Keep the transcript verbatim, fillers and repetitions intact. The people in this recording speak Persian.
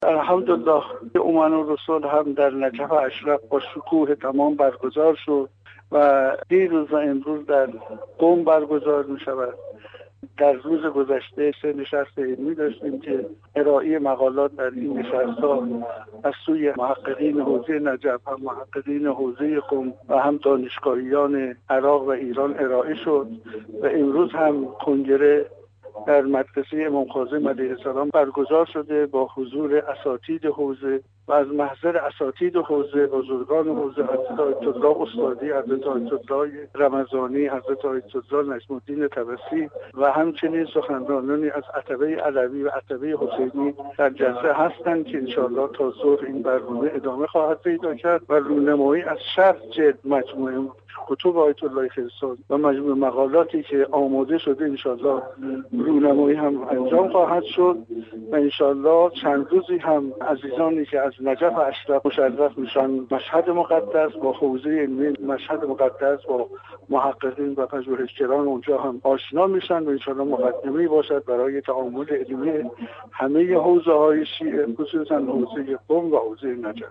الحمدلله اومن الرسول هم در نجف اشرف با شکوه تمام برگزار شد و دیروز و امروز در قم برگزار می شود. در روز گذشته سه نشست علمی داشتیم که ارائه مقالات در این نشست‌ها از سوی محققین حوزه نجف، هم محققین حوزه قم و هم دانشگاهیان عراق و ایران ارائه شد و امروز هم کنگره در مدرسه امام کاظم علیه السلام برگزار شده با حضور اساتید حوزه و از محضر اساتید حوزه، بزرگان حوزه، حضرت آیت الله استادی، حضرت آیت الله رمضانی، حضرت آیت الله نجم الدین طبسی و همچنین سخنرانانی از عتبه علوی و عتبه حسینی در جلسه هستند که انشاءالله تا ظهر این برنامه ادامه خواهد پیدا کرد و رونمایی از شصت جلد مجموعه کتب آیت الله خراسان و مجموع مقالاتی که آماده شده انشاءالله رونمایی هم انجام خواهد شد و انشاءالله چند روزی هم عزیزانی که از نجف اشرف مشرف میشن مشهد مقدس با حوزه علمی مشهد مقدس با محققین و پژوهشگران اونجا هم آشنا میشن و انشاءالله مقدمه‌ای باشد برای تعامل علمی همه حوزه های شیعه، خصوصا حوزه قم و حوزه نجف.